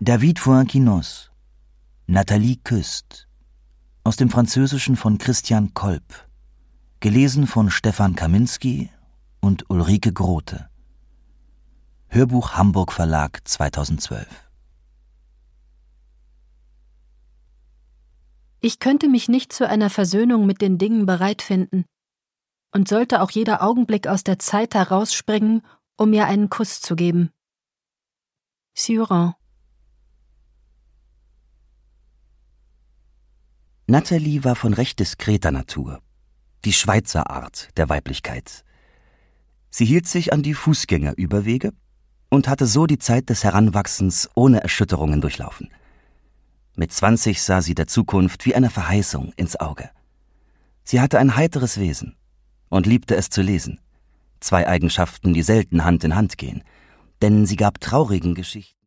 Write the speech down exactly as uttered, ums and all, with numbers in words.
David Fuenquinos, Nathalie küsst. Aus dem Französischen von Christian Kolb. Gelesen von Stefan Kaminski und Ulrike Grote. Hörbuch Hamburg Verlag zweitausendzwölf. Ich könnte mich nicht zu einer Versöhnung mit den Dingen bereit finden. Und sollte auch jeder Augenblick aus der Zeit herausspringen, um mir einen Kuss zu geben. Sioran. Nathalie war von recht diskreter Natur, die Schweizer Art der Weiblichkeit. Sie hielt sich an die Fußgängerüberwege und hatte so die Zeit des Heranwachsens ohne Erschütterungen durchlaufen. Mit zwanzig sah sie der Zukunft wie eine Verheißung ins Auge. Sie hatte ein heiteres Wesen und liebte es zu lesen. Zwei Eigenschaften, die selten Hand in Hand gehen, denn sie gab traurigen Geschichten